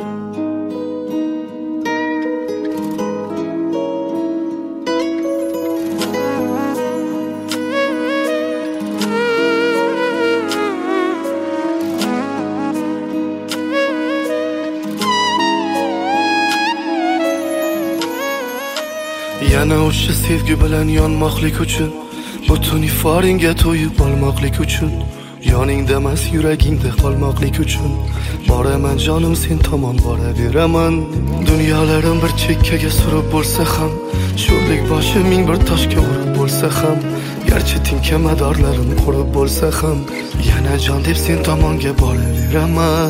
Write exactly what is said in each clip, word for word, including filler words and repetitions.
Yana o'sha sevgi bilan yonmoqlik uchun, butun iforingga to'yib olmoqlik uchun, yoningda emas yuragingda qolmoqlik uchun boraman jonim sen tomon boraveraman. Dunyolarim bir chekkaga surib bo'lsa ham, sho'rlik boshi ming bir toshga urib bo'lsa ham, garchi tinka madorlarim qurib bo'lsa ham, yana jon deb sen tomonga boraveraman.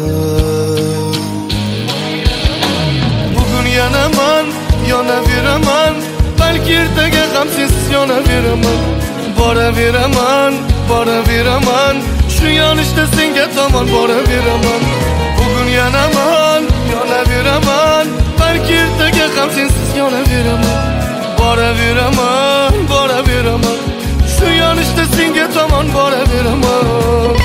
Bugun yana men yonaveraman, balki ertaga ham sensiz yonaveraman. Boraveraman, boraveraman, shu yonishda senga tomon boraveraman. Bugun yana men yonaveraman, balki ertaga ham sensiz yonaveraman. Boraveraman, boraveraman, shu yonishda senga tomon boraveraman.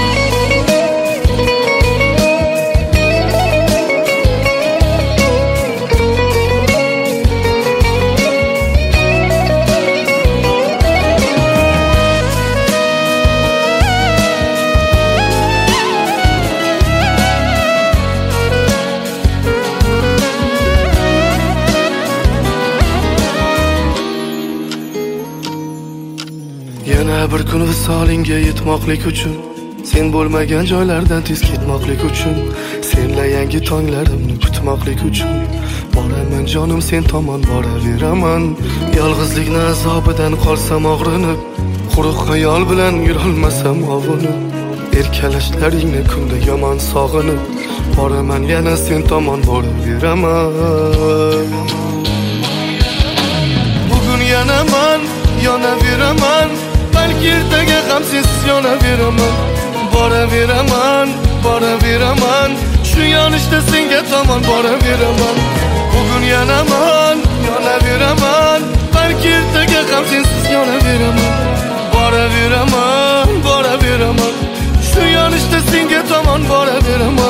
Yana bir kun visolingga yetmoqlik uchun, sen bo'lmagan joylardan tez ketmoqlik uchun, senla yangi tonglarimni kutmoqlik uchun boraman jonim sen tomon boraveraman. Yolg'izlikning azobidan qolsam og'rinib, quruq xayol bilan yurolmasam ovunib, erkalashlaringni kunda yomon sog'inib boraman yana sen tomon boraveraman. Bugun yana men yonaveraman, balki ertaga ham sensiz yonaveraman. Boraveraman, boraveraman, shu yonishda senga tomon boraveraman. Bugun yana men yonaveraman, balki ertaga ham sensiz yonaveraman. Boraveraman, boraveraman, shu yonishda senga tomon boraveraman.